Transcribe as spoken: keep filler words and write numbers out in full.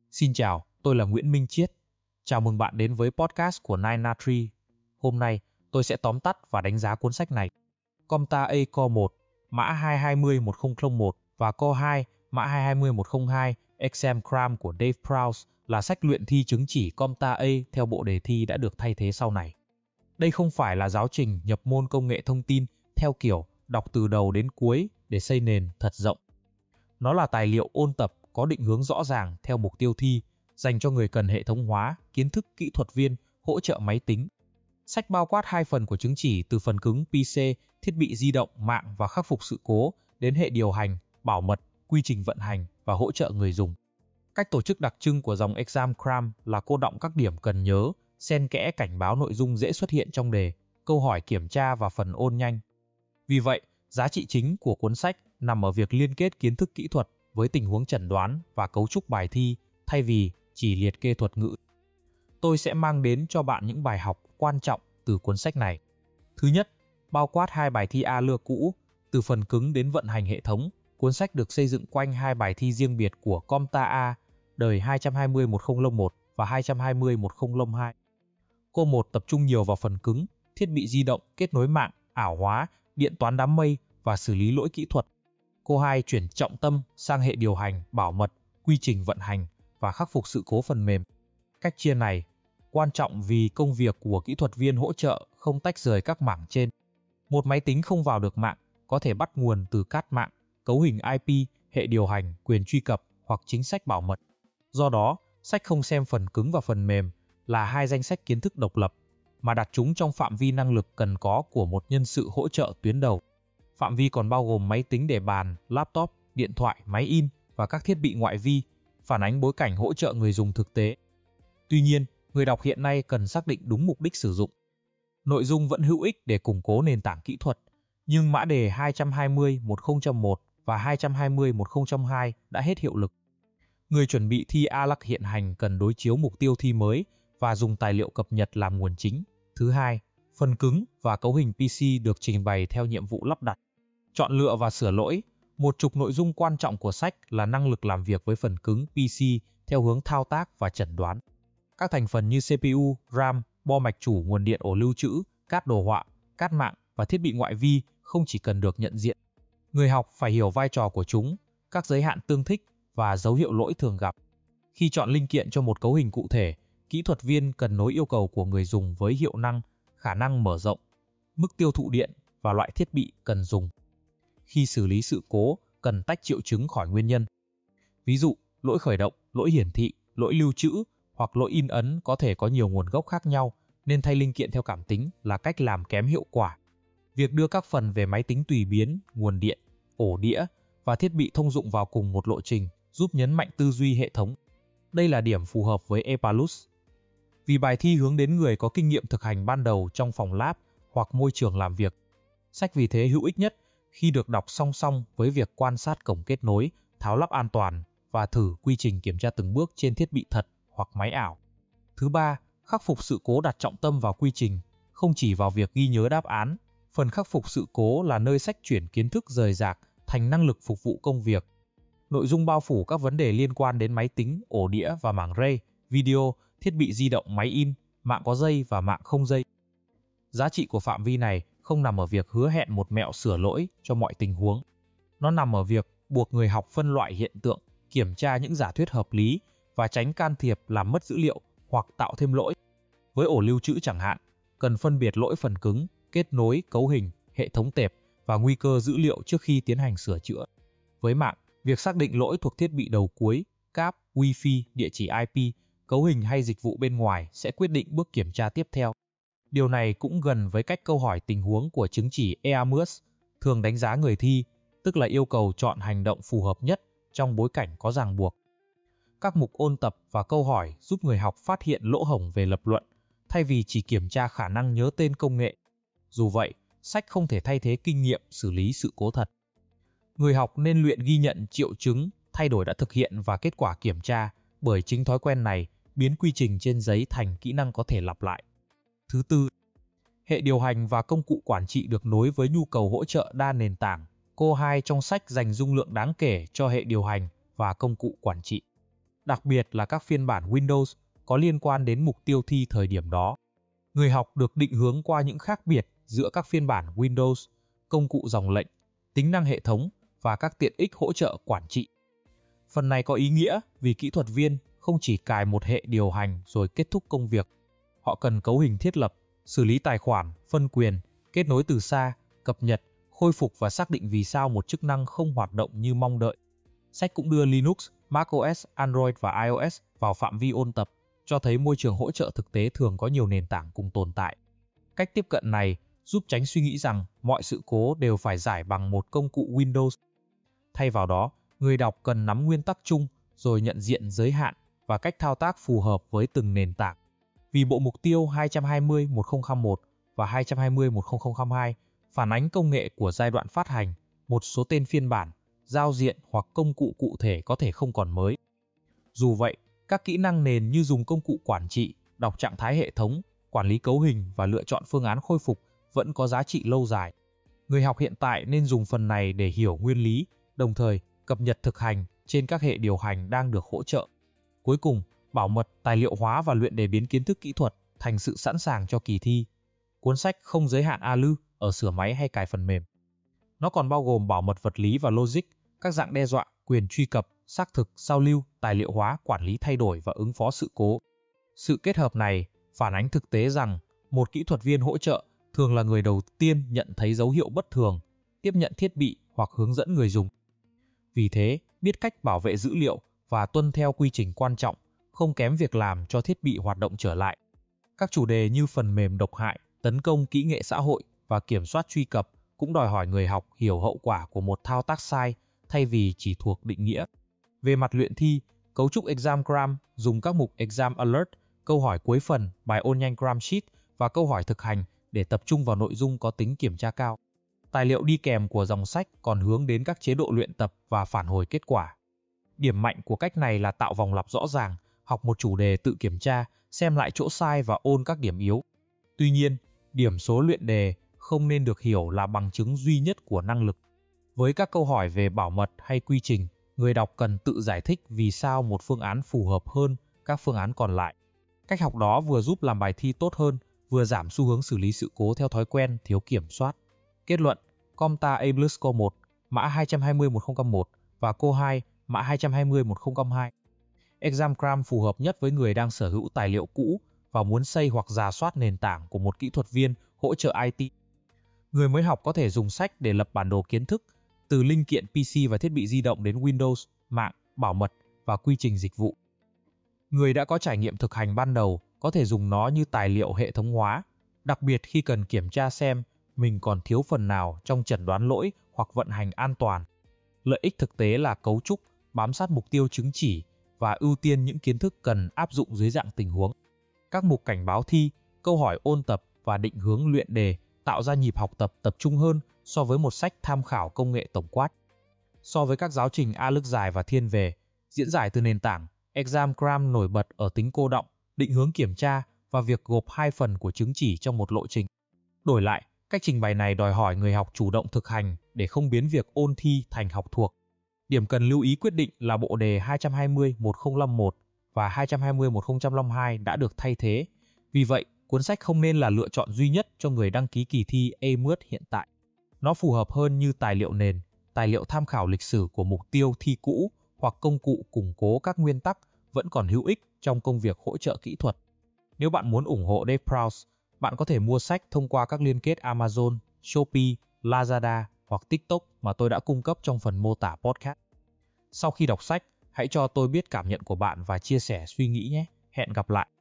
Xin chào, tôi là Nguyễn Minh Chiết. Chào mừng bạn đến với podcast của Nine Na Tree. Hôm nay, tôi sẽ tóm tắt và đánh giá cuốn sách này. CompTIA Core một, mã hai hai không một không không một và Core hai, mã hai hai không một không hai Exam Cram của Dave Prowse là sách luyện thi chứng chỉ CompTIA theo bộ đề thi đã được thay thế sau này. Đây không phải là giáo trình nhập môn công nghệ thông tin theo kiểu đọc từ đầu đến cuối để xây nền thật rộng. Nó là tài liệu ôn tập có định hướng rõ ràng theo mục tiêu thi, dành cho người cần hệ thống hóa, kiến thức kỹ thuật viên, hỗ trợ máy tính. Sách bao quát hai phần của chứng chỉ từ phần cứng pê xê, thiết bị di động, mạng và khắc phục sự cố, đến hệ điều hành, bảo mật, quy trình vận hành và hỗ trợ người dùng. Cách tổ chức đặc trưng của dòng Exam Cram là cô đọng các điểm cần nhớ, xen kẽ cảnh báo nội dung dễ xuất hiện trong đề, câu hỏi kiểm tra và phần ôn nhanh. Vì vậy, giá trị chính của cuốn sách nằm ở việc liên kết kiến thức kỹ thuật với tình huống chẩn đoán và cấu trúc bài thi thay vì chỉ liệt kê thuật ngữ. Tôi sẽ mang đến cho bạn những bài học quan trọng từ cuốn sách này. Thứ nhất, bao quát hai bài thi A lưa cũ, từ phần cứng đến vận hành hệ thống. Cuốn sách được xây dựng quanh hai bài thi riêng biệt của CompTIA đời hai hai không một không một và hai hai không một không hai. Core một tập trung nhiều vào phần cứng, thiết bị di động, kết nối mạng, ảo hóa, điện toán đám mây và xử lý lỗi kỹ thuật. Core hai chuyển trọng tâm sang hệ điều hành, bảo mật, quy trình vận hành và khắc phục sự cố phần mềm. Cách chia này quan trọng vì công việc của kỹ thuật viên hỗ trợ không tách rời các mảng trên. Một máy tính không vào được mạng có thể bắt nguồn từ card mạng, cấu hình i pê, hệ điều hành, quyền truy cập hoặc chính sách bảo mật. Do đó, sách không xem phần cứng và phần mềm là hai danh sách kiến thức độc lập, mà đặt chúng trong phạm vi năng lực cần có của một nhân sự hỗ trợ tuyến đầu. Phạm vi còn bao gồm máy tính để bàn, laptop, điện thoại, máy in và các thiết bị ngoại vi, phản ánh bối cảnh hỗ trợ người dùng thực tế. Tuy nhiên, người đọc hiện nay cần xác định đúng mục đích sử dụng. Nội dung vẫn hữu ích để củng cố nền tảng kỹ thuật, nhưng mã đề hai hai không một không một và hai hai không một không hai đã hết hiệu lực. Người chuẩn bị thi a lắc hiện hành cần đối chiếu mục tiêu thi mới và dùng tài liệu cập nhật làm nguồn chính. Thứ hai, phần cứng và cấu hình pê xê được trình bày theo nhiệm vụ lắp đặt. Chọn lựa và sửa lỗi. Một trục nội dung quan trọng của sách là năng lực làm việc với phần cứng pê xê theo hướng thao tác và chẩn đoán. Các thành phần như xê pê u, RAM, bo mạch chủ, nguồn điện, ổ lưu trữ, card đồ họa, card mạng và thiết bị ngoại vi không chỉ cần được nhận diện. Người học phải hiểu vai trò của chúng, các giới hạn tương thích và dấu hiệu lỗi thường gặp. Khi chọn linh kiện cho một cấu hình cụ thể, kỹ thuật viên cần nối yêu cầu của người dùng với hiệu năng, khả năng mở rộng, mức tiêu thụ điện và loại thiết bị cần dùng. Khi xử lý sự cố, cần tách triệu chứng khỏi nguyên nhân. Ví dụ, lỗi khởi động, lỗi hiển thị, lỗi lưu trữ hoặc lỗi in ấn có thể có nhiều nguồn gốc khác nhau, nên thay linh kiện theo cảm tính là cách làm kém hiệu quả. Việc đưa các phần về máy tính tùy biến, nguồn điện, ổ đĩa và thiết bị thông dụng vào cùng một lộ trình giúp nhấn mạnh tư duy hệ thống. Đây là điểm phù hợp với Epalus. Vì bài thi hướng đến người có kinh nghiệm thực hành ban đầu trong phòng lab hoặc môi trường làm việc. Sách vì thế hữu ích nhất khi được đọc song song với việc quan sát cổng kết nối, tháo lắp an toàn và thử quy trình kiểm tra từng bước trên thiết bị thật hoặc máy ảo. Thứ ba, khắc phục sự cố đặt trọng tâm vào quy trình, không chỉ vào việc ghi nhớ đáp án. Phần khắc phục sự cố là nơi sách chuyển kiến thức rời rạc thành năng lực phục vụ công việc. Nội dung bao phủ các vấn đề liên quan đến máy tính, ổ đĩa và mảng ray, video, thiết bị di động, máy in, mạng có dây và mạng không dây. Giá trị của phạm vi này không nằm ở việc hứa hẹn một mẹo sửa lỗi cho mọi tình huống. Nó nằm ở việc buộc người học phân loại hiện tượng, kiểm tra những giả thuyết hợp lý và tránh can thiệp làm mất dữ liệu hoặc tạo thêm lỗi. Với ổ lưu trữ chẳng hạn, cần phân biệt lỗi phần cứng, kết nối, cấu hình, hệ thống tệp và nguy cơ dữ liệu trước khi tiến hành sửa chữa. Với mạng, việc xác định lỗi thuộc thiết bị đầu cuối, cáp, Wi-Fi, địa chỉ i pê, cấu hình hay dịch vụ bên ngoài sẽ quyết định bước kiểm tra tiếp theo. Điều này cũng gần với cách câu hỏi tình huống của chứng chỉ e a em u ét, thường đánh giá người thi, tức là yêu cầu chọn hành động phù hợp nhất trong bối cảnh có ràng buộc. Các mục ôn tập và câu hỏi giúp người học phát hiện lỗ hổng về lập luận, thay vì chỉ kiểm tra khả năng nhớ tên công nghệ. Dù vậy, sách không thể thay thế kinh nghiệm xử lý sự cố thật. Người học nên luyện ghi nhận triệu chứng, thay đổi đã thực hiện và kết quả kiểm tra, bởi chính thói quen này biến quy trình trên giấy thành kỹ năng có thể lặp lại. Thứ tư, hệ điều hành và công cụ quản trị được nối với nhu cầu hỗ trợ đa nền tảng. Core hai trong sách dành dung lượng đáng kể cho hệ điều hành và công cụ quản trị. đặc biệt là các phiên bản Windows có liên quan đến mục tiêu thi thời điểm đó. Người học được định hướng qua những khác biệt giữa các phiên bản Windows, công cụ dòng lệnh, tính năng hệ thống và các tiện ích hỗ trợ quản trị. Phần này có ý nghĩa vì kỹ thuật viên không chỉ cài một hệ điều hành rồi kết thúc công việc. Họ cần cấu hình thiết lập, xử lý tài khoản, phân quyền, kết nối từ xa, cập nhật, khôi phục và xác định vì sao một chức năng không hoạt động như mong đợi. Sách cũng đưa Linux, macOS, Android và iOS vào phạm vi ôn tập, cho thấy môi trường hỗ trợ thực tế thường có nhiều nền tảng cùng tồn tại. Cách tiếp cận này giúp tránh suy nghĩ rằng mọi sự cố đều phải giải bằng một công cụ Windows. Thay vào đó, người đọc cần nắm nguyên tắc chung rồi nhận diện giới hạn và cách thao tác phù hợp với từng nền tảng. Vì bộ mục tiêu hai trăm hai mươi một nghìn không trăm một và hai trăm hai mươi một nghìn không trăm hai phản ánh công nghệ của giai đoạn phát hành, một số tên phiên bản, giao diện hoặc công cụ cụ thể có thể không còn mới. Dù vậy, các kỹ năng nền như dùng công cụ quản trị, đọc trạng thái hệ thống, quản lý cấu hình và lựa chọn phương án khôi phục vẫn có giá trị lâu dài. Người học hiện tại nên dùng phần này để hiểu nguyên lý, đồng thời cập nhật thực hành trên các hệ điều hành đang được hỗ trợ. Cuối cùng, bảo mật, tài liệu hóa và luyện đề biến kiến thức kỹ thuật thành sự sẵn sàng cho kỳ thi. Cuốn sách không giới hạn a lư ở sửa máy hay cài phần mềm. Nó còn bao gồm bảo mật vật lý và logic, các dạng đe dọa, quyền truy cập, xác thực, sao lưu, tài liệu hóa, quản lý thay đổi và ứng phó sự cố. Sự kết hợp này phản ánh thực tế rằng một kỹ thuật viên hỗ trợ thường là người đầu tiên nhận thấy dấu hiệu bất thường, tiếp nhận thiết bị hoặc hướng dẫn người dùng. Vì thế, biết cách bảo vệ dữ liệu và tuân theo quy trình quan trọng, không kém việc làm cho thiết bị hoạt động trở lại. Các chủ đề như phần mềm độc hại, tấn công kỹ nghệ xã hội và kiểm soát truy cập cũng đòi hỏi người học hiểu hậu quả của một thao tác sai thay vì chỉ thuộc định nghĩa. Về mặt luyện thi, cấu trúc Examgram dùng các mục Exam Alert, câu hỏi cuối phần, bài ôn nhanh Gram Sheet và câu hỏi thực hành để tập trung vào nội dung có tính kiểm tra cao. Tài liệu đi kèm của dòng sách còn hướng đến các chế độ luyện tập và phản hồi kết quả. Điểm mạnh của cách này là tạo vòng lặp rõ ràng, học một chủ đề tự kiểm tra, xem lại chỗ sai và ôn các điểm yếu. Tuy nhiên, điểm số luyện đề không nên được hiểu là bằng chứng duy nhất của năng lực. Với các câu hỏi về bảo mật hay quy trình, người đọc cần tự giải thích vì sao một phương án phù hợp hơn các phương án còn lại. Cách học đó vừa giúp làm bài thi tốt hơn, vừa giảm xu hướng xử lý sự cố theo thói quen thiếu kiểm soát. Kết luận, Comta A plus Co một, mã hai trăm hai mươi một nghìn không trăm một và Co hai, mã hai trăm hai mươi một nghìn không trăm hai. Examgram phù hợp nhất với người đang sở hữu tài liệu cũ và muốn xây hoặc rà soát nền tảng của một kỹ thuật viên hỗ trợ i tê. Người mới học có thể dùng sách để lập bản đồ kiến thức, từ linh kiện pê xê và thiết bị di động đến Windows, mạng, bảo mật và quy trình dịch vụ. Người đã có trải nghiệm thực hành ban đầu có thể dùng nó như tài liệu hệ thống hóa, đặc biệt khi cần kiểm tra xem mình còn thiếu phần nào trong chẩn đoán lỗi hoặc vận hành an toàn. Lợi ích thực tế là cấu trúc, bám sát mục tiêu chứng chỉ và ưu tiên những kiến thức cần áp dụng dưới dạng tình huống. Các mục cảnh báo thi, câu hỏi ôn tập và định hướng luyện đề tạo ra nhịp học tập tập trung hơn so với một sách tham khảo công nghệ tổng quát. So với các giáo trình a lức dài và thiên về, diễn giải từ nền tảng, Examgram nổi bật ở tính cô đọng, định hướng kiểm tra và việc gộp hai phần của chứng chỉ trong một lộ trình. Đổi lại, cách trình bày này đòi hỏi người học chủ động thực hành để không biến việc ôn thi thành học thuộc. Điểm cần lưu ý quyết định là bộ đề hai trăm hai mươi một nghìn không trăm lẻ một và hai trăm hai mươi một nghìn không trăm lẻ hai đã được thay thế. Vì vậy, cuốn sách không nên là lựa chọn duy nhất cho người đăng ký kỳ thi a em u ét hiện tại. Nó phù hợp hơn như tài liệu nền, tài liệu tham khảo lịch sử của mục tiêu thi cũ hoặc công cụ củng cố các nguyên tắc vẫn còn hữu ích trong công việc hỗ trợ kỹ thuật. Nếu bạn muốn ủng hộ Dave Prowse, bạn có thể mua sách thông qua các liên kết Amazon, Shopee, Lazada hoặc TikTok mà tôi đã cung cấp trong phần mô tả podcast. Sau khi đọc sách, hãy cho tôi biết cảm nhận của bạn và chia sẻ suy nghĩ nhé. Hẹn gặp lại!